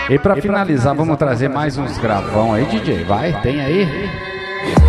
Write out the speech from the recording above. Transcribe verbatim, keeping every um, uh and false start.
E pra finalizar, vamos trazer mais uns gravão aí, D J. Vai, tem aí?